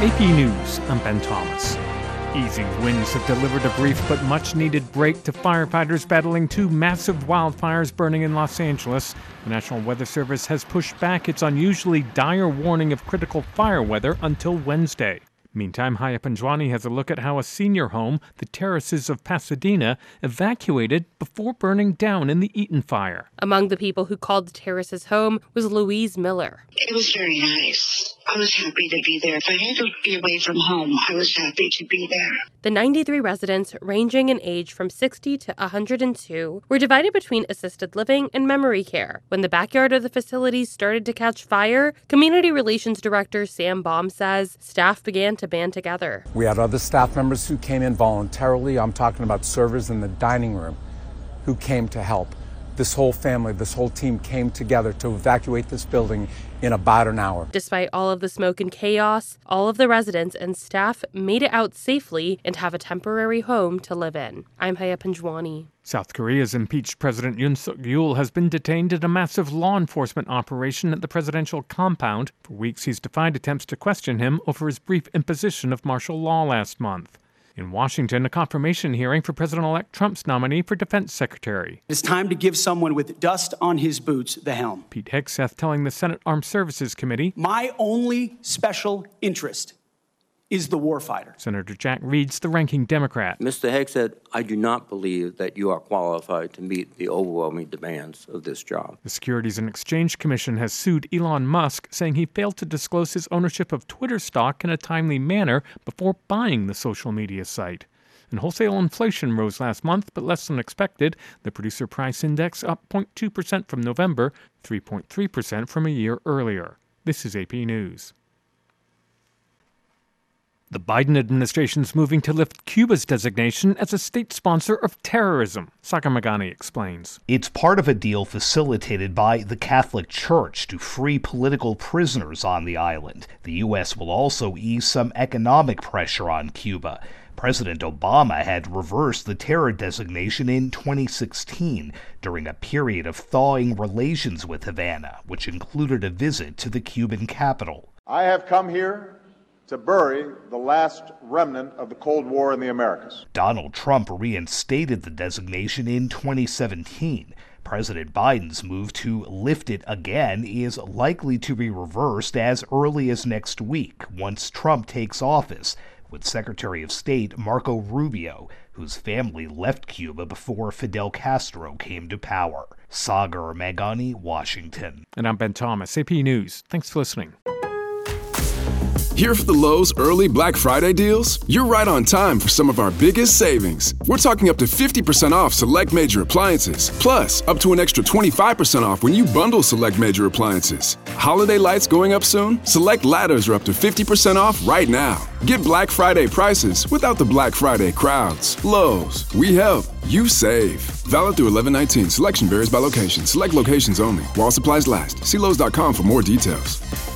AP News, I'm Ben Thomas. Easing winds have delivered a brief but much-needed break to firefighters battling two massive wildfires burning in Los Angeles. The National Weather Service has pushed back its unusually dire warning of critical fire weather until Wednesday. Meantime, Haya Panjwani has a look at how a senior home, the Terraces of Pasadena, evacuated before burning down in the Eaton fire. Among the people who called the Terraces home was Louise Miller. It was very nice. I was happy to be there. If I had to be away from home, I was happy to be there. The 93 residents, ranging in age from 60 to 102, were divided between assisted living and memory care. When the backyard of the facilities started to catch fire, Community Relations Director Sam Baum says staff began to band together. We had other staff members who came in voluntarily. I'm talking about servers in the dining room who came to help. This whole family, this whole team came together to evacuate this building in about an hour. Despite all of the smoke and chaos, all of the residents and staff made it out safely and have a temporary home to live in. I'm Haya Panjwani. South Korea's impeached President Yoon Suk-yeol has been detained in a massive law enforcement operation at the presidential compound. For weeks, he's defied attempts to question him over his brief imposition of martial law last month. In Washington, a confirmation hearing for President-elect Trump's nominee for defense secretary. It's time to give someone with dust on his boots the helm. Pete Hegseth telling the Senate Armed Services Committee, "My only special interest is the warfighter." Senator Jack Reed's the ranking Democrat. Mr. Hegseth, I do not believe that you are qualified to meet the overwhelming demands of this job. The Securities and Exchange Commission has sued Elon Musk, saying he failed to disclose his ownership of Twitter stock in a timely manner before buying the social media site. And wholesale inflation rose last month, but less than expected. The Producer Price Index up 0.2% from November, 3.3% from a year earlier. This is AP News. The Biden administration's moving to lift Cuba's designation as a state sponsor of terrorism. Sagar Meghani explains. It's part of a deal facilitated by the Catholic Church to free political prisoners on the island. The U.S. will also ease some economic pressure on Cuba. President Obama had reversed the terror designation in 2016 during a period of thawing relations with Havana, which included a visit to the Cuban capital. I have come here to bury the last remnant of the Cold War in the Americas. Donald Trump reinstated the designation in 2017. President Biden's move to lift it again is likely to be reversed as early as next week, once Trump takes office, with Secretary of State Marco Rubio, whose family left Cuba before Fidel Castro came to power. Sagar Meghani, Washington. And I'm Ben Thomas, AP News. Thanks for listening. Here for the Lowe's early Black Friday deals? You're right on time for some of our biggest savings. We're talking up to 50% off select major appliances, plus up to an extra 25% off when you bundle select major appliances. Holiday lights going up soon? Select ladders are up to 50% off right now. Get Black Friday prices without the Black Friday crowds. Lowe's, we help, you save. Valid through 11/19. Selection varies by location. Select locations only. While supplies last. See Lowe's.com for more details.